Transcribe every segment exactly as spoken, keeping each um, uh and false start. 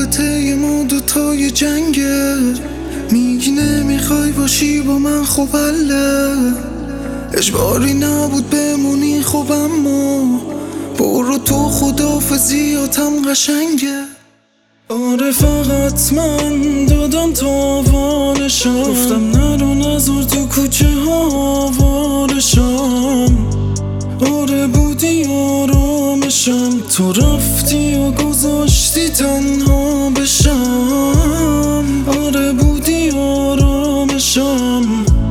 رابطه ما دوتای جنگه. میگی نمیخوای باشی با من، خب اله اجباری نبود بمونی، خب اما برو تو، خداحافظیاتم قشنگه. آره فقط من دادم تو آوارشم، گفتم نرو نزار تو کوچه ها آوارشم. آره بودی آرامشم، تو رفتی و گذاشتی تنها بشم. آره بودی آرامشم،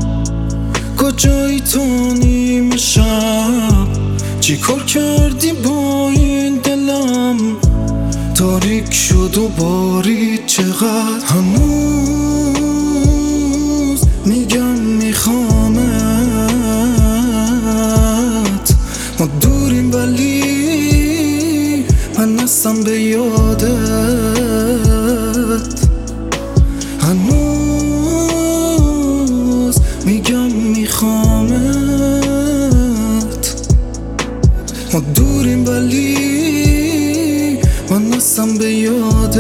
کجایی تو نیمه شب؟ چی کار کردی با این دلم؟ تاریک شد و بارید چقدر. هنوز میگم میخوامت، ما دوریم ولی من هستم به یادت. هنوز میگم میخوامت، ما دوریم ولی من هستم به یادت.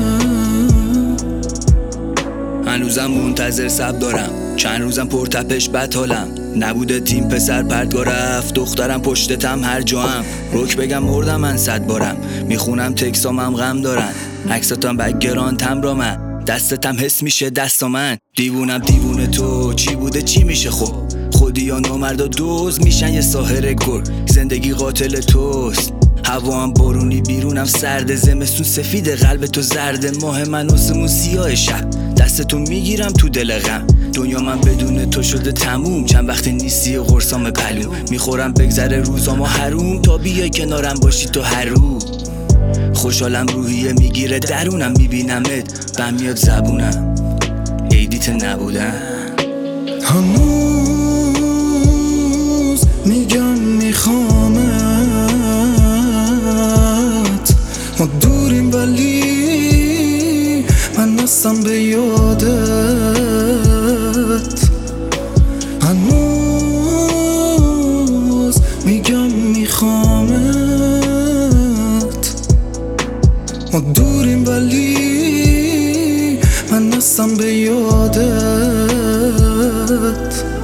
هنوزم منتظر سب دارم، چند روزم پرتپش بتالم. نبوده تیم پسر پردگاه رفت، دخترم پشتتم هر جاهم. روک بگم مردم من صد بارم، میخونم تکسامم غم دارن. عکساتم بگران تم را من، دستتم حس میشه دستا من. دیوونم دیوونه تو، چی بوده چی میشه خب؟ خودی یا نامردا دوز میشن یه ساحر گر. زندگی قاتل توست، هوا هم بارونی بیرونم سرده. زمستون سفید قلب تو زرده، ماه من آسمون سیاه شب. دستتو میگیرم تو دل غم، دنیا من بدون تو شده تموم. چند وقت نیستی قرصام پلوم، میخورم بگذره روزامو حروم تا بیای کنارم باشی تو هر رو. خوشحالم روحیه میگیره درونم، میبینمت بهم میاد زبونم، عیدیت نبودم. هنوز میگم میخوامت، ما دوریم ولی من هستم به یادت. هنوز میگم میخوامت، ما دوریم ولی من هستم به یادت.